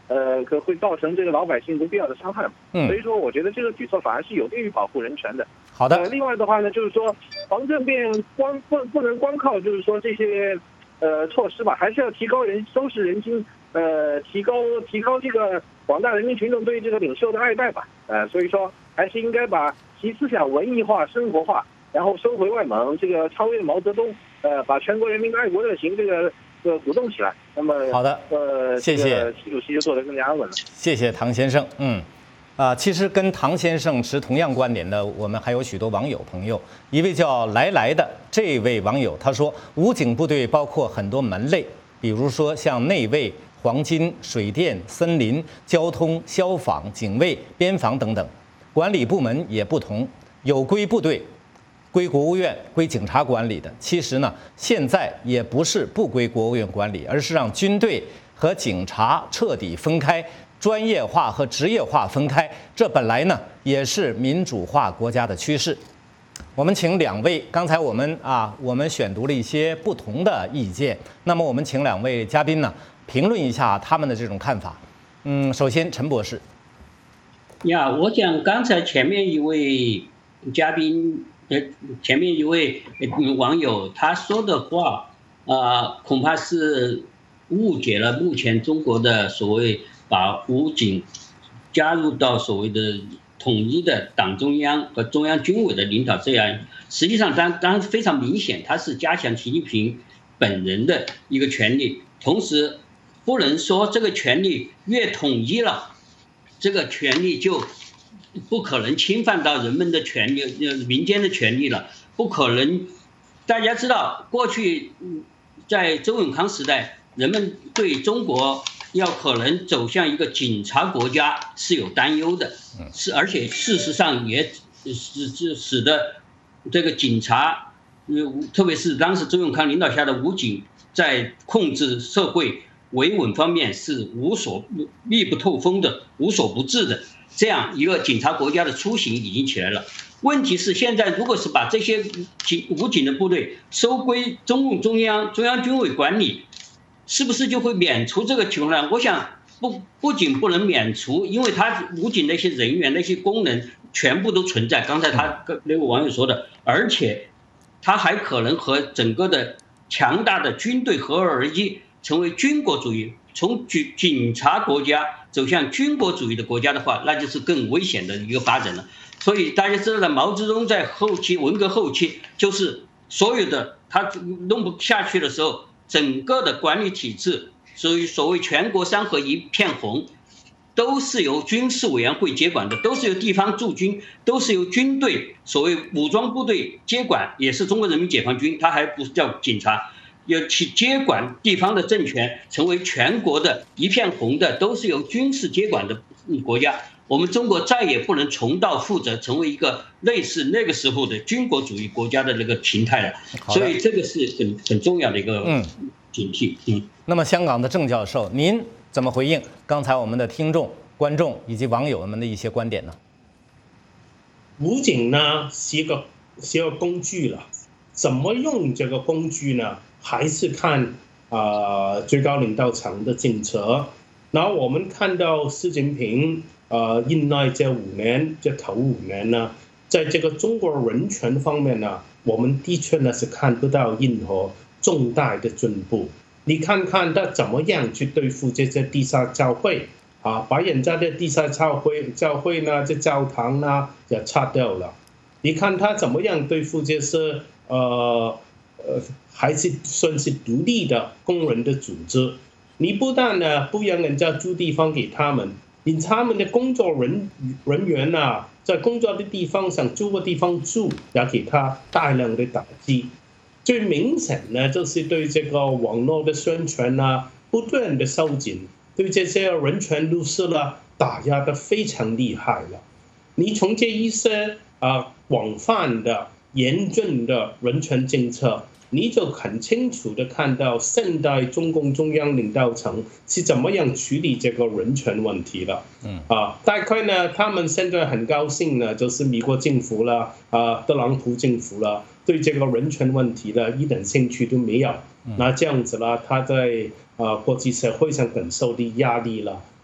呃，可会造成这个老百姓不必要的伤害。 嗯， 所以说我觉得这个举措反而是有利于保护人权的。 好的。 呃，另外的话呢，就是说防政变光不不能光靠就是说这些呃措施吧，还是要提高人收拾人心，呃，提高提高这个广大人民群众对这个领袖的爱戴吧。呃，所以说还是应该把其思想文艺化、生活化，然后收回外蒙，这个超越毛泽东，呃，把全国人民的爱国热情这个呃鼓动起来。那么好的， 呃， 谢谢习主席就做得更加安稳了。 谢谢唐先生。嗯，啊、呃，其实跟唐先生持同样观点的，我们还有许多网友朋友。一位叫来来的这位网友他说，武警部队包括很多门类，比如说像内卫、黄金、水电、森林、交通、消防、警卫、边防等等。管理部门也不同，有归部队、归国务院、归警察管理的。其实呢，现在也不是不归国务院管理，而是让军队和警察彻底分开，专业化和职业化分开。这本来呢，也是民主化国家的趋势。我们请两位，刚才我们啊，我们选读了一些不同的意见。那么我们请两位嘉宾呢，评论一下他们的这种看法。嗯，首先陈博士。 呀，我讲刚才前面一位嘉宾，呃，前面一位网友他说的话，啊、呃，恐怕是误解了目前中国的所谓把武警加入到所谓的统一的党中央和中央军委的领导这样，实际上当当然非常明显，它是加强习近平本人的一个权利，同时不能说这个权利越统一了。这个权利就不可能侵犯到人们的权利、呃民间的权利了，不可能。大家知道，过去在周永康时代，人们对中国要可能走向一个警察国家是有担忧的，是而且事实上也使使使得这个警察，特别是当时周永康领导下的武警，在控制社会维稳方面是无所密不透风的、无所不至的，这样一个警察国家的雏形已经起来了。问题是现在如果是把这些警武警的部队收归中共中央、中央军委管理，是不是就会免除这个情况？我想不不仅不能免除，因为他武警那些人员、那些功能全部都存在。刚才他那个网友说的，而且他还可能和整个的强大的军队合二为一。成为军国主义，从警警察国家走向军国主义的国家的话，那就是更危险的一个发展了。所以大家知道，毛泽东在后期文革后期，就是所有的他弄不下去的时候，整个的管理体制，所以所谓全国山河一片红，都是由军事委员会接管的，都是由地方驻军，都是由军队所谓武装部队接管，也是中国人民解放军，他还不叫警察。要去接管地方的政权，成为全国的一片红的，都是由军事接管的国家。我们中国再也不能重蹈覆辙，成为一个类似那个时候的军国主义国家的那个形态了。所以这个是很很重要的一个警惕。嗯。 那么，香港的郑教授，您怎么回应刚才我们的听众、观众以及网友们的一些观点呢？ 武警呢是一个是一个工具了，怎么用这个工具呢？还是看啊、呃、最高领导层的政策。然后我们看到习近平呃任内这五年，这头五年呢，在这个中国人权方面呢，我们的确呢是看不到任何重大的进步。你看看他怎么样去对付这些地下教会啊，把人家的地下教会教会呢，这教堂呢也拆掉了。你看他怎么样对付这些呃。呃，还是算是独立的工人的组织。你不但呢不让人家租地方给他们，连他们的工作人人员呢、啊，在工作的地方想租个地方住，也给他大量的打击。最明显呢，就是对这个网络的宣传啊，不断的收紧，对这些人权律师呢打压的非常厉害了。你从这一些啊广泛的、严峻的人权政策，你就很清楚的看到现代中共中央领导层是怎么样处理这个人权问题了。嗯啊，大概呢，他们现在很高兴呢，就是美国政府了，啊，特朗普政府了，对这个人权问题呢一点兴趣都没有。那这样子啦，他在啊国际社会上感受的压力了，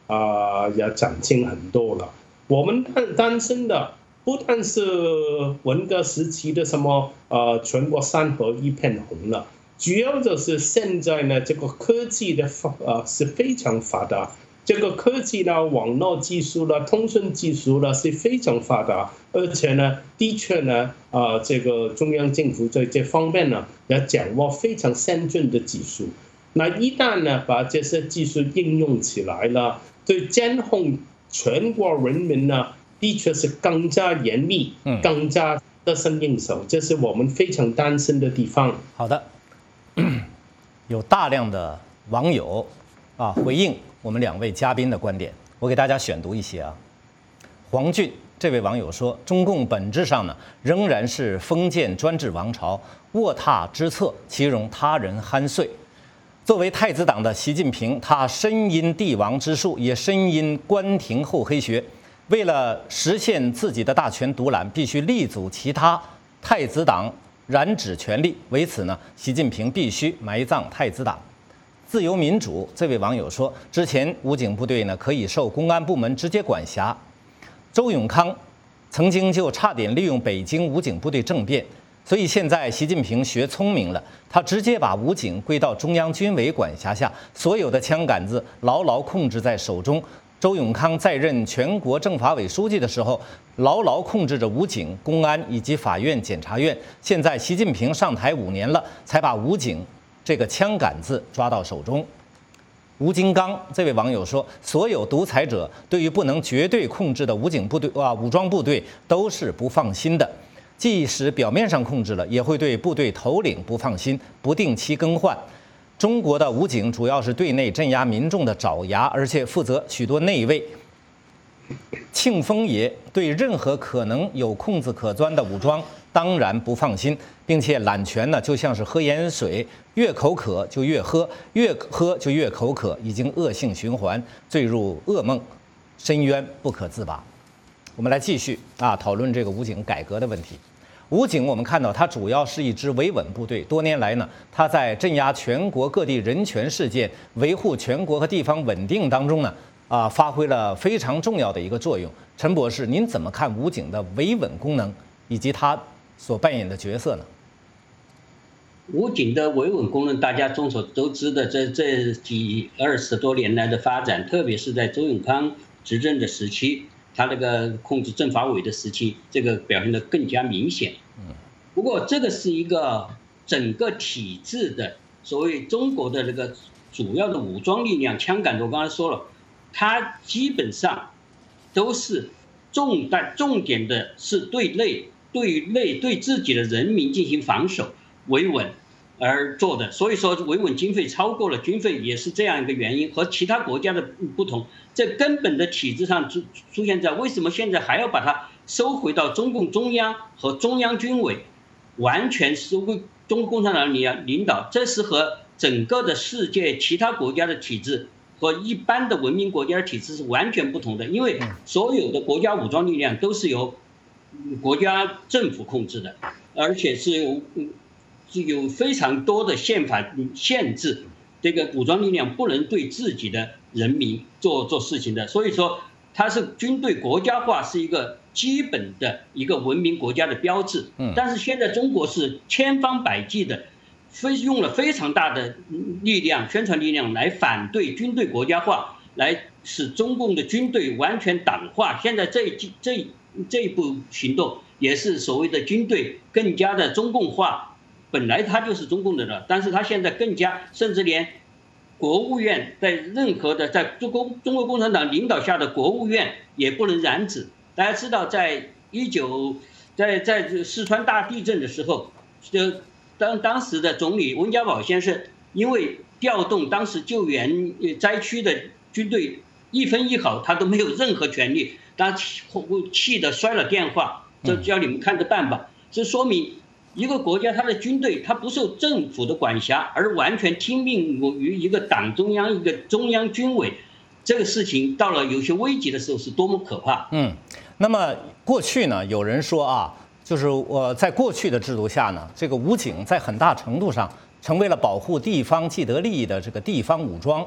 啊、呃、也减轻很多了。我们担担心的不但是文革时期的什么呃全国山河一片红了，主要就是现在呢这个科技的发呃是非常发达。这个科技呢，网络技术了，通讯技术了是非常发达，而且呢，的确呢，啊、呃，这个中央政府在这方面呢，也掌握非常先进的技术。那一旦呢，把这些技术应用起来了，对监控全国人民呢，的确是更加严密，更加得心应手，这是我们非常担心的地方。 好的，有大量的网友啊回应我们两位嘉宾的观点，我给大家选读一些啊。黄俊这位网友说，中共本质上呢仍然是封建专制王朝，卧榻之侧，其容他人酣睡。作为太子党的习近平，他深谙帝王之术，也深谙官廷厚黑学。为了实现自己的大权独揽，必须力阻其他太子党染指权力。为此呢，习近平必须埋葬太子党。自由民主这位网友说，之前武警部队呢可以受公安部门直接管辖。周永康曾经就差点利用北京武警部队政变，所以现在习近平学聪明了，他直接把武警归到中央军委管辖下，所有的枪杆子牢牢控制在手中。周永康在任全国政法委书记的时候，牢牢控制着武警、公安以及法院、检察院。现在习近平上台五年了，才把武警这个枪杆子抓到手中。吴金刚这位网友说，所有独裁者对于不能绝对控制的武警部队啊武装部队都是不放心的，即使表面上控制了，也会对部队头领不放心，不定期更换。中国的武警主要是对内镇压民众的爪牙，而且负责许多内卫。庆丰爷对任何可能有空子可钻的武装当然不放心，并且揽权呢就像是喝盐水，越口渴就越喝，越喝就越口渴，已经恶性循环，坠入噩梦，深渊不可自拔。我们来继续啊讨论这个武警改革的问题。武警我们看到它主要是一支维稳部队，多年来呢，它在镇压全国各地人权事件、维护全国和地方稳定当中呢，啊，发挥了非常重要的一个作用。陈博士，您怎么看武警的维稳功能以及它所扮演的角色呢？ 武警的维稳功能，大家众所周知的，这这几二十多年来的发展，特别是在周永康执政的时期。他那个控制政法委的时期，这个表现得更加明显。不过这个是一个整个体制的所谓中国的这个主要的武装力量，枪杆子我刚才说了，它基本上都是重大重点的是对内对内对自己的人民进行防守维稳而做的，所以说维稳经费超过了军费也是这样一个原因，和其他国家的不同。这根本的体制上出出现在为什么现在还要把它收回到中共中央和中央军委，完全是为中国共产党领领导，这是和整个的世界其他国家的体制和一般的文明国家的体制是完全不同的，因为所有的国家武装力量都是由国家政府控制的，而且是有是有非常多的宪法限制，这个武装力量不能对自己的人民做做事情的，所以说它是军队国家化是一个基本的一个文明国家的标志。但是现在中国是千方百计的，非用了非常大的力量宣传力量来反对军队国家化，来使中共的军队完全党化。现在这一这这一步行动也是所谓的军队更加的中共化，本来它就是中共的了，但是它现在更加，甚至连国务院在任何的在中国中国共产党领导下的国务院也不能染指。大家知道，在一九在在四川大地震的时候，就当当时的总理温家宝先生因为调动当时救援灾区的军队一分一毫，他都没有任何权利，他气得摔了电话，就叫你们看着办吧。这说明一个国家它的军队它不受政府的管辖，而完全听命于一个党中央一个中央军委，这个事情到了有些危急的时候是多么可怕。 嗯，那么过去呢，有人说啊，就是我在过去的制度下呢，这个武警在很大程度上成为了保护地方既得利益的这个地方武装。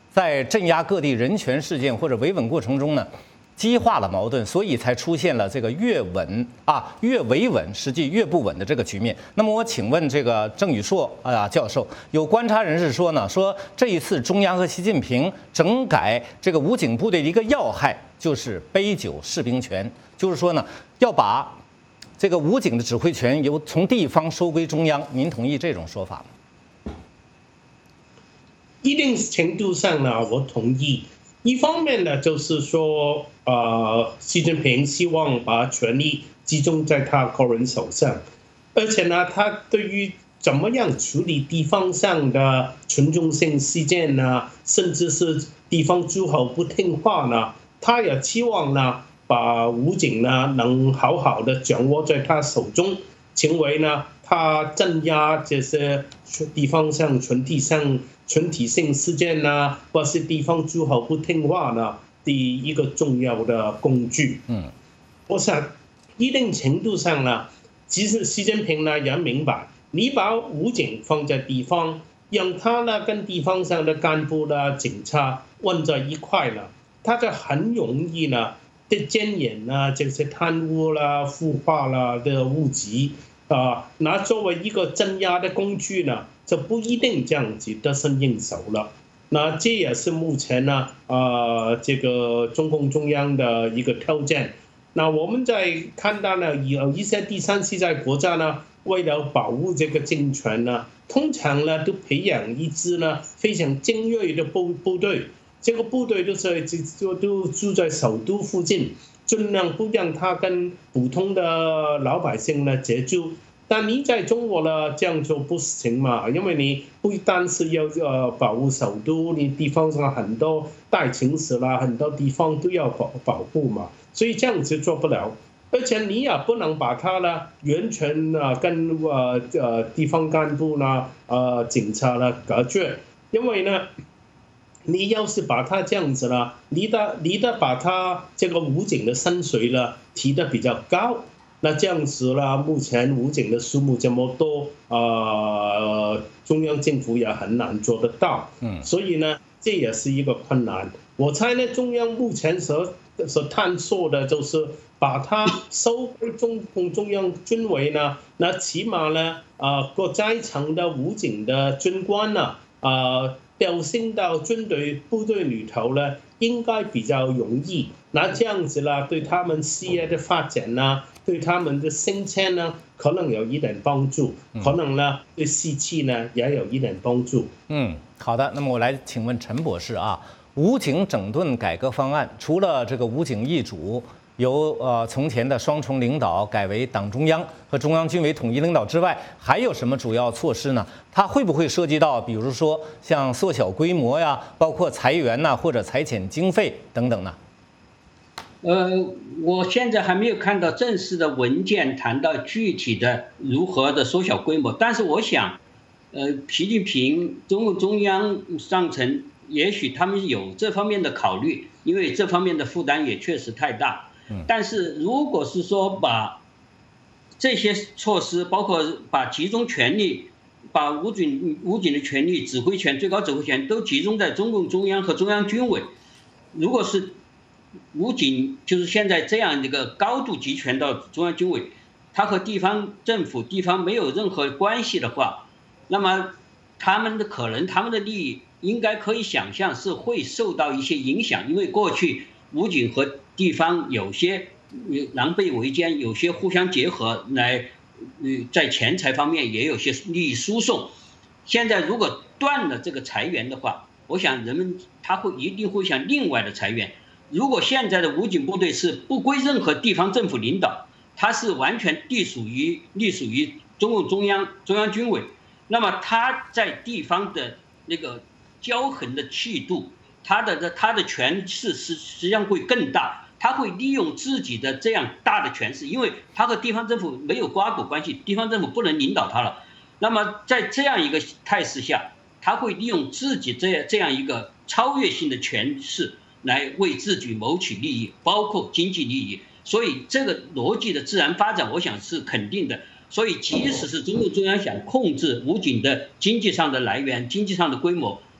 在镇压各地人权事件或者维稳过程中呢，激化了矛盾，所以才出现了这个越稳啊越维稳，实际越不稳的这个局面。那么我请问这个郑宇硕啊教授，有观察人士说呢，说这一次中央和习近平整改这个武警部队的一个要害就是杯酒释兵权，就是说呢要把这个武警的指挥权由从地方收归中央。您同意这种说法吗？ 一定程度上呢，我同意。一方面呢，就是说，呃，习近平希望把权力集中在他个人手上，而且呢，他对于怎么样处理地方上的群众性事件呢，甚至是地方诸侯不听话呢，他也期望呢，把武警呢能好好的掌握在他手中，成为呢他镇压这些地方上群体上。群体性事件呢，或是地方诸侯不听话呢的一个重要的工具。嗯，我想一定程度上呢，其实习近平呢也明白，你把武警放在地方，让他呢跟地方上的干部呢、警察混在一块呢，他就很容易呢的奸淫啊，这些贪污啦、腐化啦的物质啊，拿作为一个镇压的工具呢。这不一定这样子得心应手了，那这也是目前呢，呃，这个中共中央的一个挑战。那我们在看到呢，有一些第三世界国家呢，为了保护这个政权呢，通常呢都培养一支呢非常精锐的部部队，这个部队都是就都住在首都附近，尽量不让他跟普通的老百姓呢接触。但你在中国呢，这样做不行嘛？因为你不单是要呃保护首都，你地方上很多大城市啦，很多地方都要保保护嘛，所以这样子做不了。而且你也不能把它呢完全啊跟呃呃地方干部呢呃警察呢隔绝，因为呢，你要是把它这样子呢，你的你的把它这个武警的薪水呢提得比较高。那这样子啦，目前武警的数目这么多，呃，中央政府也很难做得到。嗯，所以呢，这也是一个困难。我猜呢，中央目前所所探索的就是把它收归中共中央军委呢，那起码呢，啊，各阶层的武警的军官呢，啊，调升到军队部队里头呢，应该比较容易。那这样子啦，对他们事业的发展呢，对他们的升迁呢，可能有一点帮助，可能呢对士气呢也有一点帮助。 嗯，好的。那么我来请问陈博士啊，武警整顿改革方案除了这个武警易主由呃从前的双重领导改为党中央和中央军委统一领导之外，还有什么主要措施呢？它会不会涉及到，比如说像缩小规模呀，包括裁员呐，或者裁减经费等等呢？ 呃，我现在还没有看到正式的文件谈到具体的如何的缩小规模，但是我想，呃，习近平中共中央上层也许他们有这方面的考虑，因为这方面的负担也确实太大。但是如果是说把这些措施，包括把集中权力，把武警武警的权力、指挥权、最高指挥权都集中在中共中央和中央军委，如果是武警就是现在这样一个高度集权到中央军委，它和地方政府、地方没有任何关系的话，那么他们的可能他们的利益应该可以想象是会受到一些影响，因为过去武警和地方有些狼狈为奸，有些互相结合来，在钱财方面也有些利益输送。现在如果断了这个裁员的话，我想人们他会一定会想另外的裁员。如果现在的武警部队是不归任何地方政府领导，它是完全隶属于隶属于中共中央中央军委，那么它在地方的那个骄横的气度，它的它的权势实实际上会更大，它会利用自己的这样大的权势，因为它和地方政府没有瓜葛关系，地方政府不能领导它了。那么在这样一个态势下，它会利用自己这样这样一个超越性的权势来为自己谋取利益，包括经济利益。所以这个逻辑的自然发展，我想是肯定的。所以即使是中共中央想控制武警的经济上的来源、经济上的规模，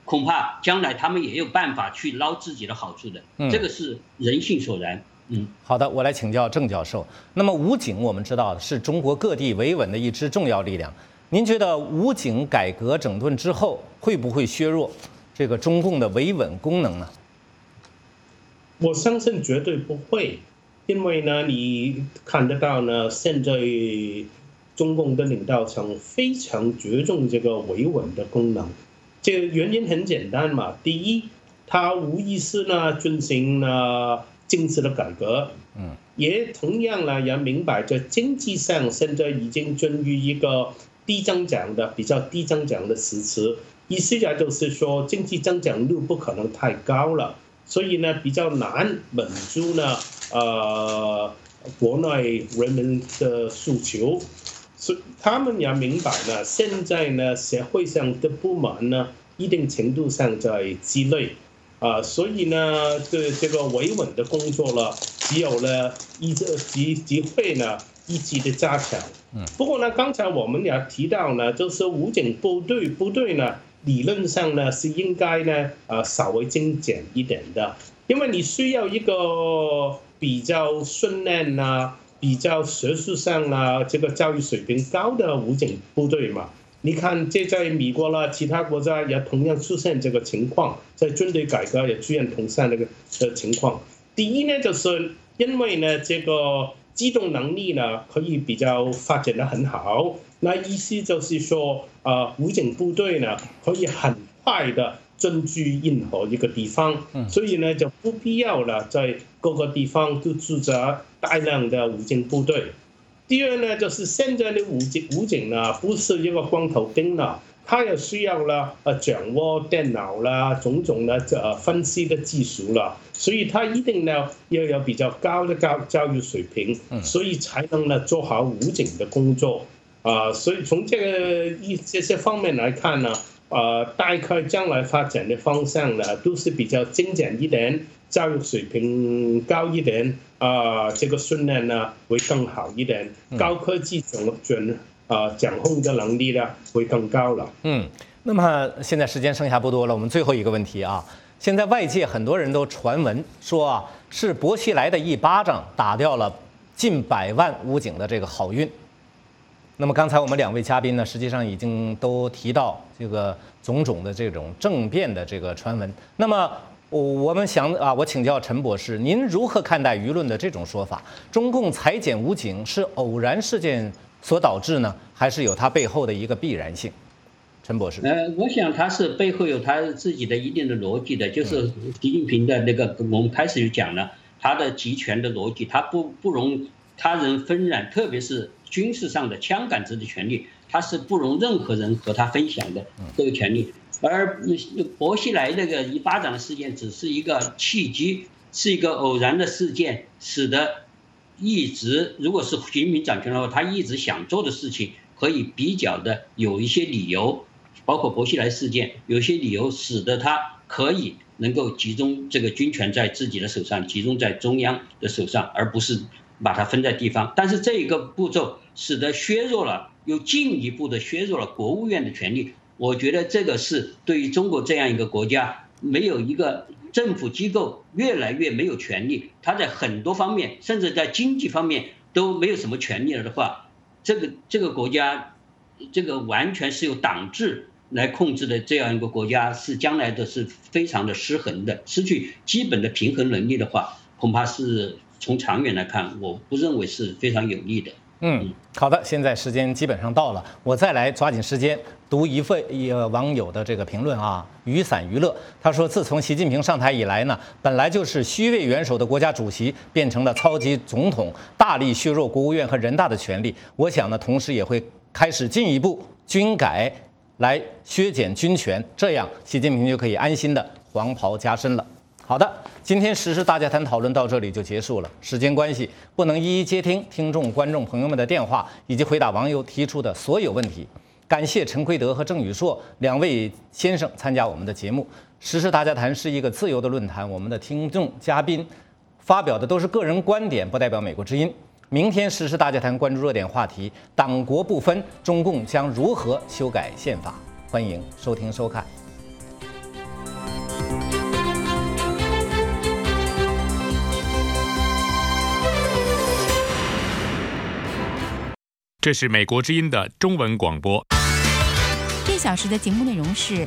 恐怕将来他们也有办法去捞自己的好处的。嗯、这个是人性所然。嗯， 好的，我来请教郑教授。那么武警我们知道是中国各地维稳的一支重要力量，您觉得武警改革整顿之后会不会削弱这个中共的维稳功能呢？ 我相信绝对不会，因为呢，你看得到呢，现在中共的领导层非常着重这个维稳的功能。这个原因很简单嘛，第一，他无疑是呢进行了政治的改革，嗯，也同样呢也明白在经济上现在已经进入一个低增长的比较低增长的时期，意思也就是说经济增长率不可能太高了，所以呢比较难满足呢呃国内人民的诉求，所以他们也明白呢，现在呢社会上的不满呢一定程度上在积累。啊，所以呢，对这个维稳的工作呢，只有呢一个机机会呢，一级的加强。嗯。不过呢，刚才我们也提到呢，就是武警部队部队呢，理论上呢是应该呢，呃，稍微精简一点的，因为你需要一个比较训练啊，比较学术上啊，这个教育水平高的武警部队嘛。你看，这在美国啦，其他国家也同样出现这个情况，在军队改革也出现同样那个的情况。第一呢，就是因为呢，这个机动能力呢可以比较发展得很好，那意思就是说，啊，武警部队呢可以很快的进驻任何一个地方，所以呢就不必要了在各个地方都驻扎大量的武警部队。第二呢，就是现在的武警武警呢，不是一个光头兵了，他也需要了呃掌握电脑啦，种种的呃分析的技术了，所以他一定呢要有比较高的教教育水平，所以才能呢做好武警的工作啊、呃。所以从这个一这些方面来看呢，呃，大概将来发展的方向呢，都是比较精简一点，教育水平高一点。啊、呃，这个训练呢会更好一点，高科技掌掌啊掌控的能力呢会更高了。 嗯，那么现在时间剩下不多了，我们最后一个问题啊，现在外界很多人都传闻说啊，是薄熙来的一巴掌打掉了近百万武警的这个好运。那么刚才我们两位嘉宾呢，实际上已经都提到这个种种的这种政变的这个传闻。那么我们想啊，我请教陈博士，您如何看待舆论的这种说法？中共裁减武警是偶然事件所导致呢，还是有它背后的一个必然性？陈博士， 呃，我想他是背后有他自己的一定的逻辑的，就是习近平的那个，我们开始就讲了，他的集权的逻辑，他不不容他人分染，特别是军事上的枪杆子的权利，他是不容任何人和他分享的这个权利。而薄熙来那个一巴掌的事件只是一个契机，是一个偶然的事件，使得一直如果是习近平掌权的话，他一直想做的事情可以比较的有一些理由，包括薄熙来事件，有些理由使得他可以能够集中这个军权在自己的手上，集中在中央的手上，而不是把它分在地方。但是这一个步骤使得削弱了，又进一步的削弱了国务院的权力。我觉得这个是对于中国这样一个国家，没有一个政府机构越来越没有权力，它在很多方面，甚至在经济方面都没有什么权力了的话，这个这个国家，这个完全是由党治来控制的这样一个国家，是将来的是非常的失衡的，失去基本的平衡能力的话，恐怕是从长远来看，我不认为是非常有利的。 嗯，好的，现在时间基本上到了，我再来抓紧时间读一份一个网友的这个评论啊，雨伞娱乐，他说，自从习近平上台以来呢，本来就是虚位元首的国家主席变成了超级总统，大力削弱国务院和人大的权力。我想呢，同时也会开始进一步军改来削减军权，这样习近平就可以安心的黄袍加身了。好的，今天时事大家谈讨论到这里就结束了。时间关系，不能一一接听听众、观众朋友们的电话以及回答网友提出的所有问题。感谢陈奎德和郑宇硕两位先生参加我们的节目。时事大家谈是一个自由的论坛，我们的听众嘉宾发表的都是个人观点，不代表美国之音。明天时事大家谈关注热点话题：党国不分，中共将如何修改宪法？欢迎收听收看。 这是美国之音的中文广播。 这小时的节目内容是